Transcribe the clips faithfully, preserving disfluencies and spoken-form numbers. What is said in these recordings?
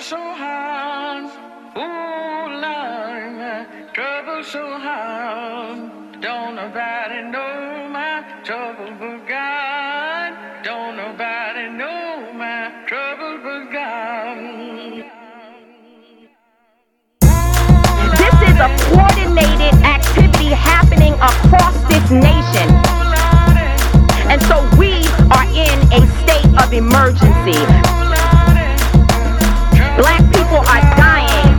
so hard, ooh, Lord, my trouble so hard. Don't nobody know my trouble but God. Don't nobody know my trouble but God. This is a coordinated activity happening across this nation. And so we are in a state of emergency. Black people are dying.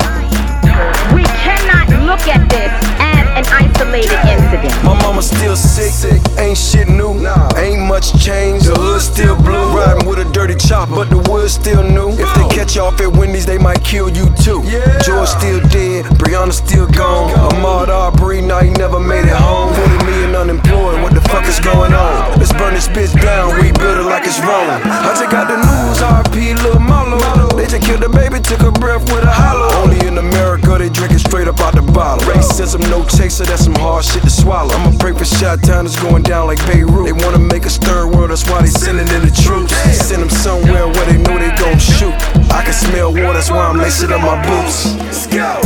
We cannot look at this as an isolated incident. My mama still sick, sick. Ain't shit new, nah. Ain't much change, the hood still blue. Riding with a dirty chopper, but the wood still new. If they catch you off at Wendy's, they might kill you too. Yeah. George still dead, Breonna still gone. Ahmaud Arbery, now he never made it home. forty million unemployed, what the fuck is going on? Let's burn this bitch down, rebuild it like it's wrong. I just got the news, R P Lil Marlo. They just killed the baby, took her breath with a hollow. Only in America, they drink it straight up out the bottle. Racism, no chaser, that's some hard shit to swallow. I'ma pray for Chi-Town, it's going down like Beirut. They wanna make us third world, that's why they sending in the troops. Send them somewhere where they know they gon' shoot. I can smell war, that's why I'm lacing up my boots. Let's go.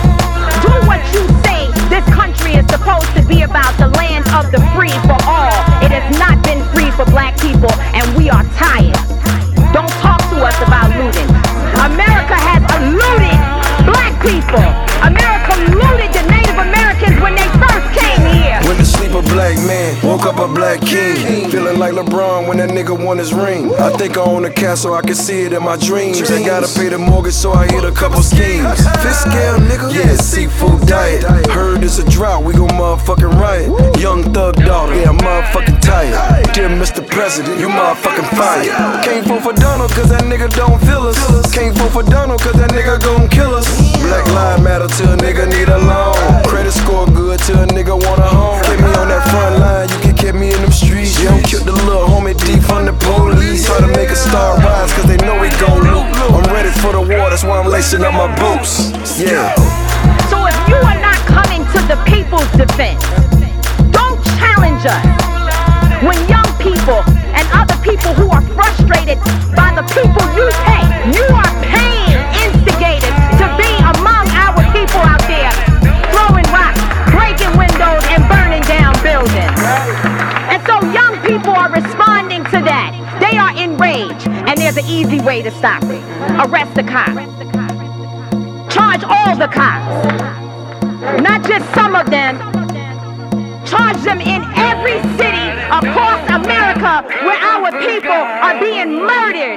Do what you say. This country is supposed to be about the land of the free for all. It has not been free for black people, and we are tired. Don't talk to us about looting. America has looted black people. America looted the Native Americans when they first came here. When to sleep a black man, woke up a black king. Feeling like LeBron when that nigga won his ring. I think I own a castle, I can see it in my dreams. I gotta pay the mortgage, so I hit a couple schemes. Fish scale, nigga, yeah, seafood diet. Heard it's a drought, we gon' motherfucking riot. Young thug daughter, yeah, I'm motherfucking tired. Dear Mister President, you motherfucking fired. Can't vote for Donald, cause that nigga don't feel us. Can't vote for Donald, cause that nigga gon' kill us. Black lives matter till a nigga need a loan. Credit score good till a nigga want a home. Keep me on that front line, you can keep me in them streets. You don't kill the little homie deep from the police. Try to make a star rise, cause they know we gon' loot. I'm ready for the war, that's why I'm lacing up my boots. Yeah. So if you are not coming to the people's defense, don't challenge us. When young people and other people who are frustrated by the people you hate, you are paying instigators to be among our people out there, throwing rocks, breaking windows, and burning down buildings. And so young people are responding to that. They are enraged, and there's an easy way to stop it. Arrest the cops. Charge all the cops. Not just some of them. Charge them in every city across America where our people are being murdered.